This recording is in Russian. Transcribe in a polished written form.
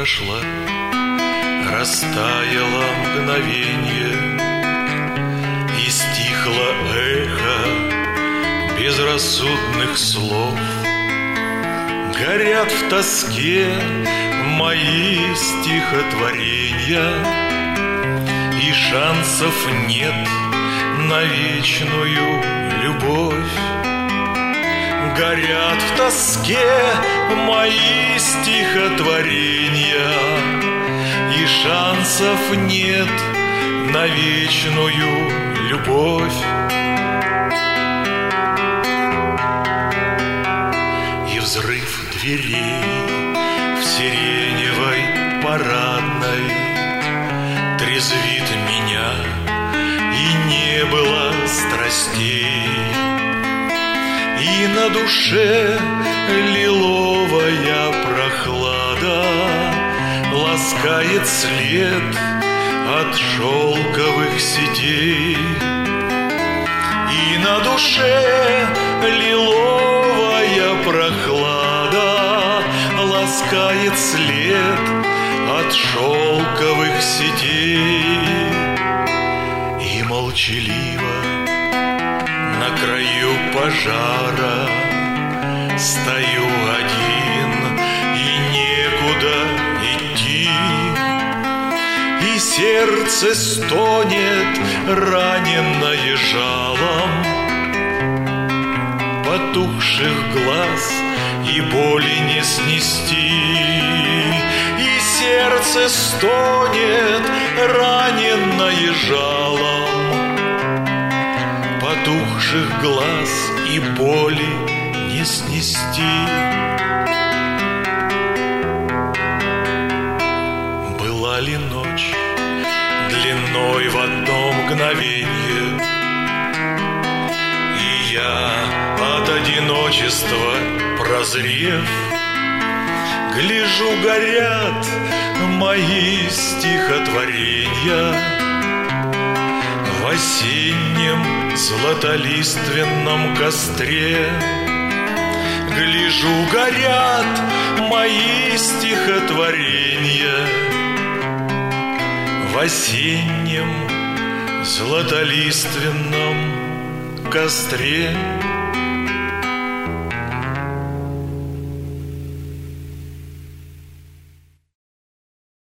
прошла, растаяло мгновенье, и стихло эхо безрассудных слов. Горят в тоске мои стихотворения, и шансов нет на вечную любовь. Горят в тоске мои стихотворения, и шансов нет на вечную любовь. И взрыв дверей в сиреневой парадной трезвит меня, и не было страстей. И на душе лиловая прохлада ласкает след от шелковых сетей. И на душе лиловая прохлада ласкает след от шелковых сетей. И молчаливо на краю пожара стою один, и некуда идти. И сердце стонет, раненное жалом потухших глаз, и боли не снести. И сердце стонет, раненное жалом потухших глаз, и боли не снести. Была ли ночь длиной в одно мгновенье, и я от одиночества прозрев, гляжу, горят мои стихотворения в осеннем златолиственном костре. Гляжу, горят мои стихотворения в осеннем златолиственном костре.